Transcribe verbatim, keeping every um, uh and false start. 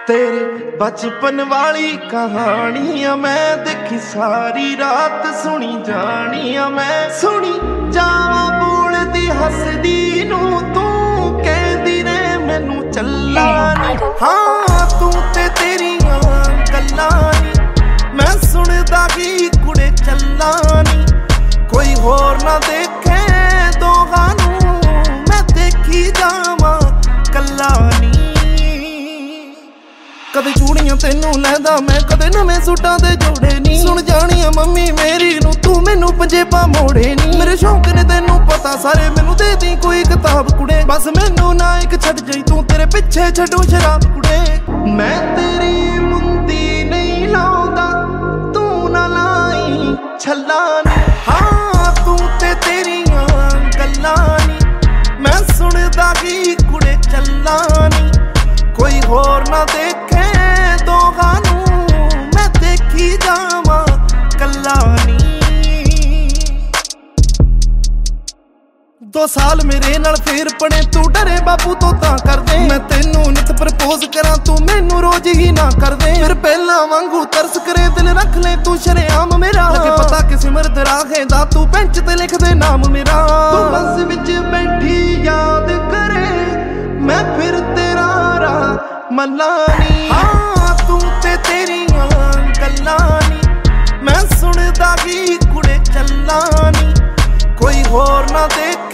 तेरे बचपन वाली कहानियां मैं देखी सारी रात सुनी जानियां मैं सुनी जावा बोलदी हसदी नू तू कहदी रे मैनू चल्ला नी हाँ तू ते तेरियां गल्लां नी मैं सुनदा की कुड़े चल्ला नी कोई होर ना देखे दोगां नू मैं देखी जावा कल्ला नी कदे चूड़ियां तेनू लैंदा मैं कदे नवें सूटां दे जोड़े नी सुन जानिया मम्मी मेरी नू तू मैनू पंजेबां मोड़े नी मेरे शौक ने तेनू पता सारे मैनू दे दी कोई किताब कुड़े बस मैनू ना एक छड्ड जाई तू तेरे पिछे छड्डू शराब कुड़े मैं तेरी मुंदी नहीं लाउंदा तू ना लाई छल्ला नी हाँ तू ते तेरियां गल्लां नी मैं सुनदा की कुड़े चल्ला नी कोई होर ना देखे दोगां नू मैं देखी जावां कल्ला नी दो साल मेरे नाल फेर पड़े तू डरे बाबू तो तां कर दे मैं तेनू नित प्रपोज करां तू मैनू रोज ही ना कर दे फिर पहला वांगू तरस करे दिल रख ले तू शरेआम मेरा लगे पता किसी मर्द राहे दा तू बेंच ते लिख दे नाम मेरा तू बस विच बैठी याद करे मैं फिर तेरा मल्ला नी हाँ तू ते तेरियां गल्लां नी मैं सुनदा की कुड़े चल्ला नी कोई होर ना देख